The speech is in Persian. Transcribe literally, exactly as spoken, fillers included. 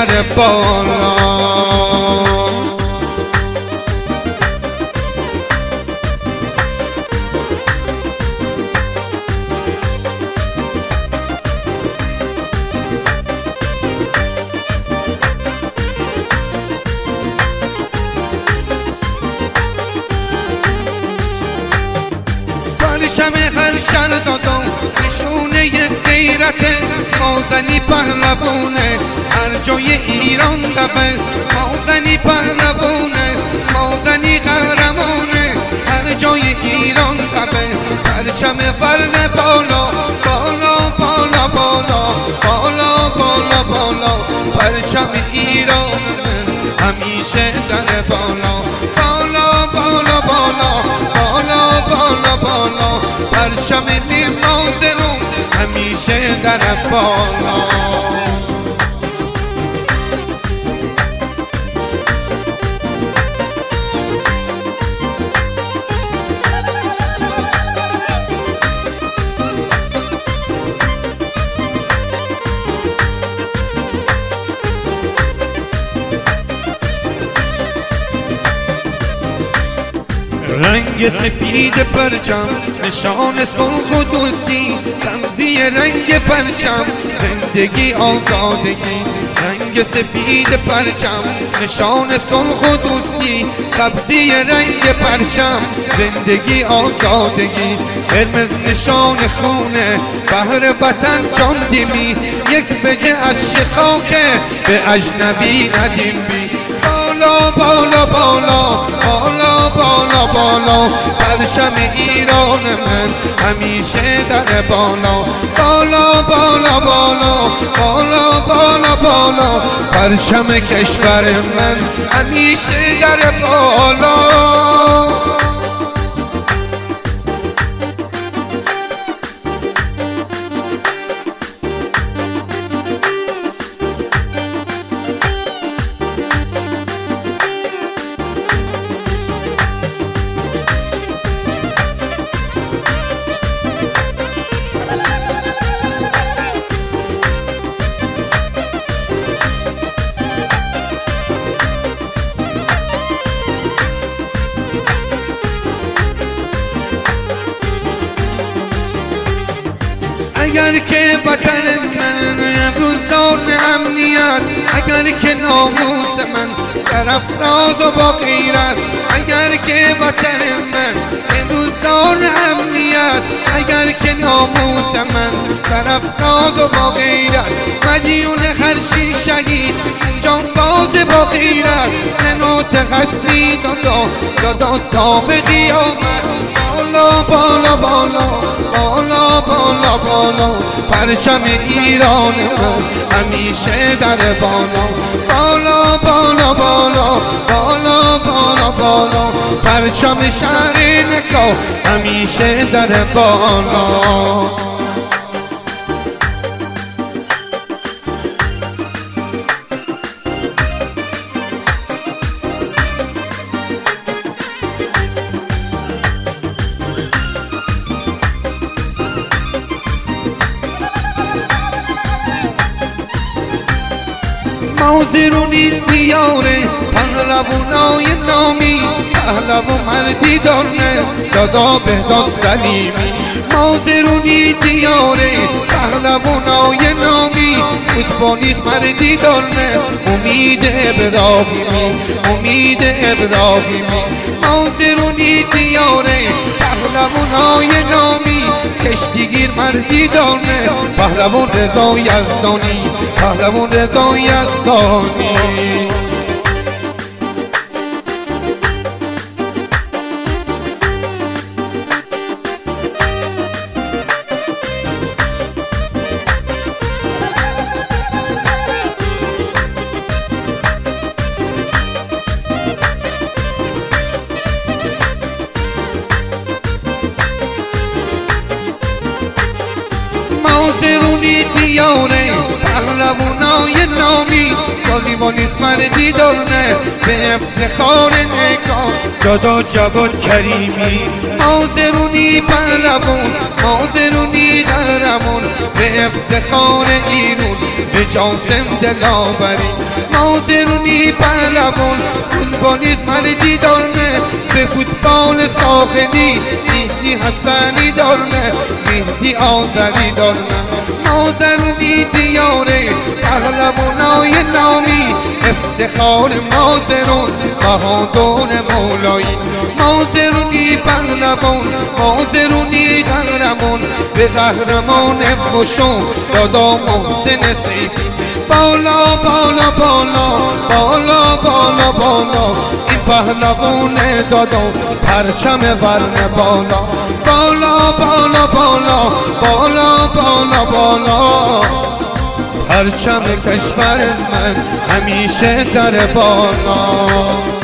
در بالا. پرچم هر شهر دادا نشونه غیرت، مازنی پهلوونه هر جای ایران دبه، مازنی پهلوونه مازنی قهرمانه هر جای ایران دبه. پرچم ورد بالا بالا بالا بالا بالا بالا بالا، پرچم ایران من همیشه در بالا بالا بالا بالا بالا بالا بالا، پرچم مادرم همیشه در بالا. رنگ سپید پرچم نشان صلح و دوستی، رمزی رنگ پرچم زندگی آزادگی. رنگ سپید پرچم نشان صلح و دوستی، سبزی رنگ پرچم زندگی آزادگی. قرمز نشان خونه بهر وطن جان دیمی، یک بجه از شخاکه به اجنبی ندیم بی. بالا بالا بالا بالا بالا بالا، پرچم ایران من همیشه در بالا بالا بالا بالا بالا بالا بالا، پرچم کشور من همیشه در بالا. اگر که وطن من امروز دار امنیت، اگر که ناموس من در افراد و با غیرت، اگر که وطن من امروز دار امنیت، اگر که ناموس من در افراد و با غیرت، مدیون هر شی شهید جان باز با غیرت، منوت غصبی دادا دادا تا به قیامت. بالا بالا بالا بالا بالا بالا، پرچم ایران من همیشه در بالا بالا بالا بالا بالا بالا بالا، پرچم شهر نکو همیشه در بالا. مادرونی دیاره پهلوانای نامی، پهلوان مردی داره دادا بهداد سلیمی. مادرونی دیاره پهلوانای نامی، فوتبالی مردی داره امید ابراهیمی امید ابراهیمی. مادرونی دیاره پهلوانای نامی، کشتیگیر مردی داره پهلوان رضا یزدانی پهلوان رضا یزدانی. مادرونی دیاره پهلوانای نامی، والیبالیست مردی داره به افتخار نگاه دادا جواد کریمی. مادرونی پهلوان مادرونی قهرمان به افتخار ایرون به جان زنده لاوری. ناظرونی پهلوان فوتبالیست مردی دارنه به فوتبال ساخنی مهدی حسنی دارنه مهدی آذری دارنه ناظرونی دیاره پهلوانای نامی افتخار مازرون بهادر مولایی مازرونی پهلوان مازرونی قهرمان به قهرمان خوشو دادا محسن سیفی بالا بالا بالا بالا بالا بالا این پهلوان دادا پرچم ورنه بالا بالا بالا بالا بالا بالا بالا پرچم کشور من همیشه در بالا